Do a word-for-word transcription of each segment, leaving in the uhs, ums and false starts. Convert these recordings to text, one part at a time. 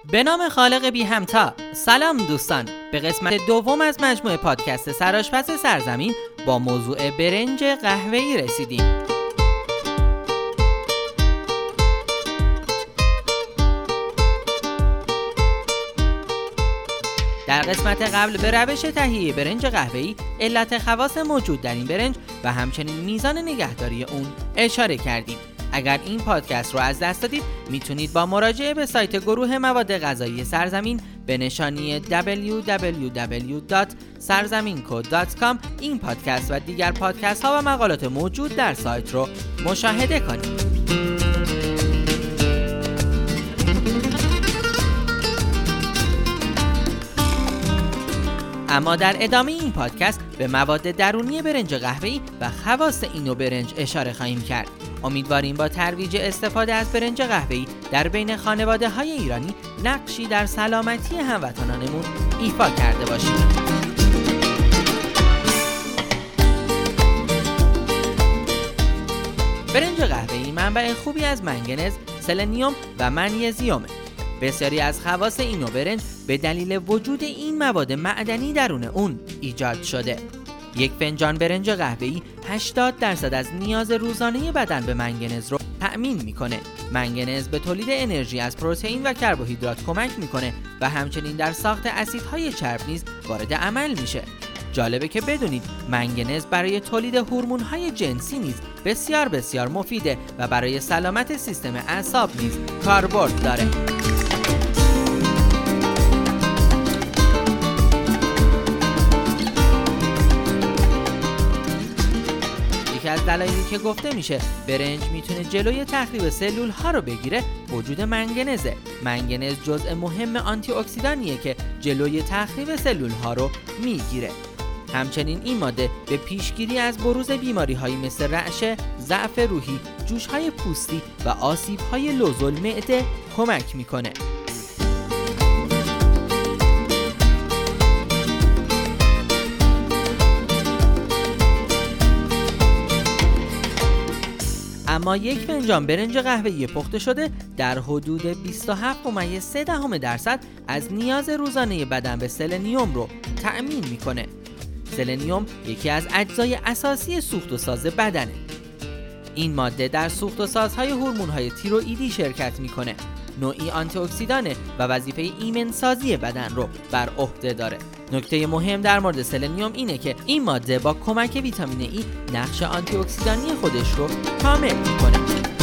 به نام خالق بی همتا. سلام دوستان، به قسمت دوم از مجموعه پادکست سرآشپز سرزمین با موضوع برنج قهوه‌ای رسیدیم. در قسمت قبل به روش تهیه برنج قهوه‌ای، علت خواص موجود در این برنج و همچنین میزان نگهداری اون اشاره کردیم. اگر این پادکست رو از دست دادید، میتونید با مراجعه به سایت گروه مواد غذایی سرزمین به نشانی دبلیو دبلیو دبلیو دات سرزمینکو دات کام این پادکست و دیگر پادکست ها و مقالات موجود در سایت رو مشاهده کنید. اما در ادامه این پادکست به مواد درونی برنج قهوه‌ای و خواص این نوع برنج اشاره خواهیم کرد. امیدواریم با ترویج استفاده از برنج قهوه‌ای در بین خانواده‌های ایرانی نقشی در سلامتی هموطنانمون ایفا کرده باشیم. برنج قهوه‌ای منبع خوبی از منگنز، سلنیوم و منیزیومه. بسیاری از خواص این نوع برنج به دلیل وجود این مواد معدنی درون اون ایجاد شده. یک فنجان برنج قهوه‌ای هشتاد درصد از نیاز روزانه بدن به منگنز رو تأمین میکنه. منگنز به تولید انرژی از پروتئین و کربوهیدرات کمک میکنه و همچنین در ساخت اسیدهای چرب نیز وارد عمل میشه. جالبه که بدونید منگنز برای تولید هورمون‌های جنسی نیز بسیار بسیار مفیده و برای سلامت سیستم اعصاب نیز کاربرد داره. یکی از دلایلی که گفته میشه برنج میتونه جلوی تخریب سلول ها رو بگیره وجود منگنزه. منگنز جزء مهم آنتی اکسیدانیه که جلوی تخریب سلول ها رو میگیره. همچنین این ماده به پیشگیری از بروز بیماری هایی مثل رعشه، ضعف روحی، جوش های پوستی و آسیب های لوزالمعده کمک میکنه. اما یک فنجان برنج قهوه‌ای پخته شده در حدود بیست و هفت ممیز سه دهم درصد از نیاز روزانه بدن به سلنیوم رو تأمین میکنه. سلنیوم یکی از اجزای اساسی سوخت و ساز بدنه. این ماده در سوخت و سازهای هورمون‌های تیروئیدی شرکت میکنه. نوعی آنتی اکسیدانه و وظیفه ایمنسازی بدن رو بر عهده داره. نکته مهم در مورد سلنیوم اینه که این ماده با کمک ویتامین ای نقش آنتی اکسیدانی خودش رو کامل میکنه.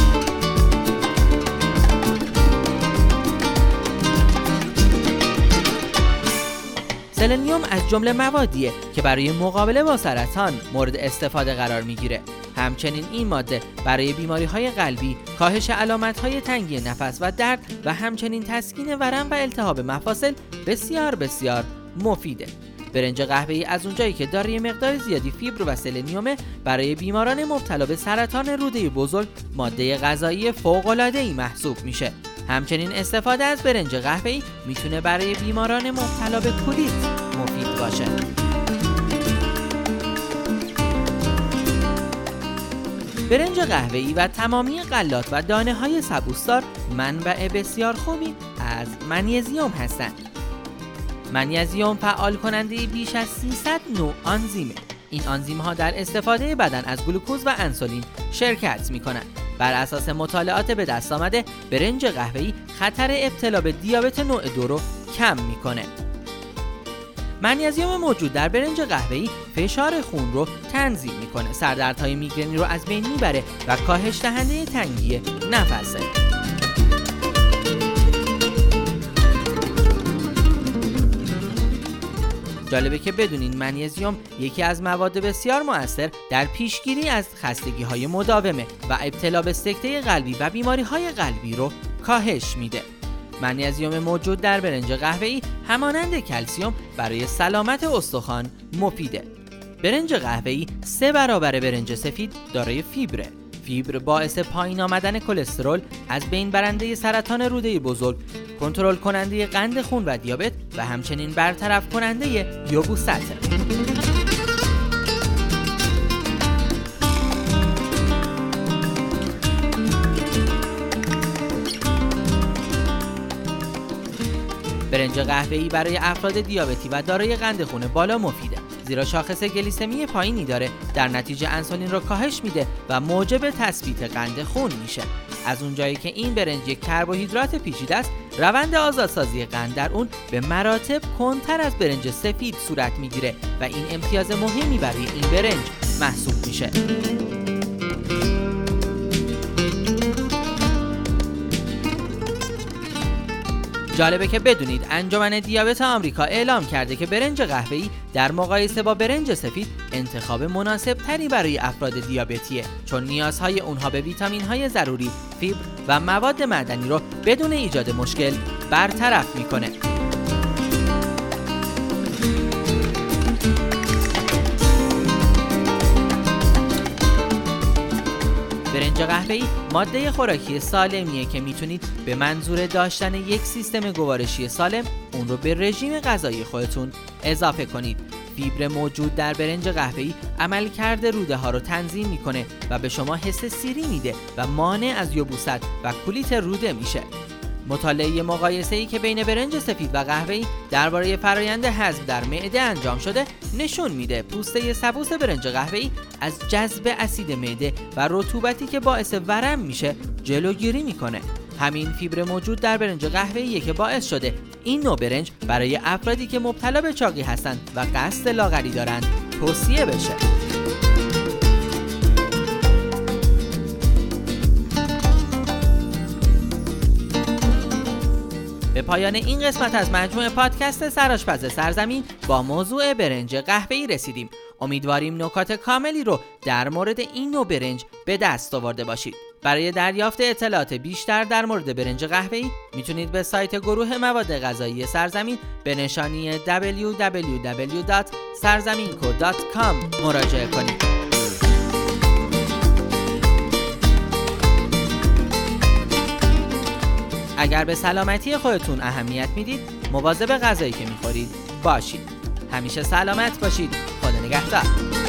سلنیوم از جمله موادیه که برای مقابله با سرطان مورد استفاده قرار میگیره. همچنین این ماده برای بیماری‌های قلبی، کاهش علامت‌های تنگی نفس و درد و همچنین تسکین ورم و التهاب مفاصل بسیار بسیار مفیده. برنج قهوه‌ای از اونجایی که دارای مقدار زیادی فیبر و سلنیوم، برای بیماران مبتلا به سرطان روده بزرگ ماده غذایی فوق‌العاده‌ای محسوب میشه. همچنین استفاده از برنج قهوه‌ای میتونه برای بیماران مبتلا به کولیت مفید باشه. برنج قهوه‌ای و تمامی غلات و دانه‌های سبوسدار منبع بسیار خوبی از منیزیوم هستند. منیزیوم فعال کننده بیش از سیصد نوع آنزیمه. این آنزیم ها در استفاده بدن از گلوکوز و انسولین شرکت می کنند. بر اساس مطالعات به دست آمده، برنج قهوه‌ای خطر ابتلا به دیابت نوع دو رو کم میکنه. منیزیم موجود در برنج قهوه‌ای فشار خون رو تنظیم میکنه، سردردهای میگرنی رو از بین میبره و کاهش دهنده تنگی نفسه. جالبه که بدونین منیزیم یکی از مواد بسیار مؤثر در پیشگیری از خستگی‌های مداومه و ابتلا به سکته قلبی و بیماری‌های قلبی رو کاهش میده. منیزیم موجود در برنج قهوه‌ای همانند کلسیم برای سلامت استخوان مفیده. برنج قهوه‌ای سه برابر برنج سفید دارای فیبره. فیبر باعث پایین آمدن کلسترول، از بین برنده سرطان روده بزرگ، کنترل کننده قند خون و دیابت و همچنین برطرف کننده یبوست. برنج قهوه‌ای برای افراد دیابتی و دارای قند خون بالا مفیده، زیرا شاخص گلیسمی پایینی داره، در نتیجه انسولین رو کاهش میده و موجب تثبیت قند خون میشه. از اونجایی که این برنج یک کربوهیدرات پیچیده است، روند آزادسازی قند در اون به مراتب کندتر از برنج سفید صورت میگیره و این امتیاز مهمی برای این برنج محسوب میشه. جالبه که بدونید انجمن دیابت آمریکا اعلام کرده که برنج قهوه‌ای در مقایسه با برنج سفید انتخاب مناسب تری برای افراد دیابتیه، چون نیازهای اونها به ویتامین‌های ضروری، فیبر و مواد معدنی رو بدون ایجاد مشکل برطرف میکنه. برنج قهوه‌ای ماده خوراکی سالمیه که میتونید به منظور داشتن یک سیستم گوارشی سالم اون رو به رژیم غذایی خودتون اضافه کنید. فیبر موجود در برنج قهوه‌ای عملکرد روده ها رو تنظیم میکنه و به شما حس سیری میده و مانع از یبوست و کولیت روده میشه. مطالعه مقایسه‌ای که بین برنج سفید و قهوه‌ای درباره فرایند هضم در معده انجام شده نشون میده پوسته سبوس برنج قهوه‌ای از جذب اسید معده و رطوبتی که باعث ورم میشه جلوگیری میکنه. همین فیبر موجود در برنج قهوه‌ایه که باعث شده این نوع برنج برای افرادی که مبتلا به چاقی هستند و قصد لاغری دارند توصیه بشه. به پایان این قسمت از مجموعه پادکست سرآشپز سرزمین با موضوع برنج قهوه‌ای رسیدیم. امیدواریم نکات کاملی رو در مورد این نوع برنج به دست آورده باشید. برای دریافت اطلاعات بیشتر در مورد برنج قهوه‌ای میتونید به سایت گروه مواد غذایی سرزمین به نشانی دبلیو دبلیو دبلیو دات سرزمینکو دات کام مراجعه کنید. اگر به سلامتی خودتون اهمیت میدید، مواظب غذایی که میخورید باشید. همیشه سلامت باشید. خدا نگهدار.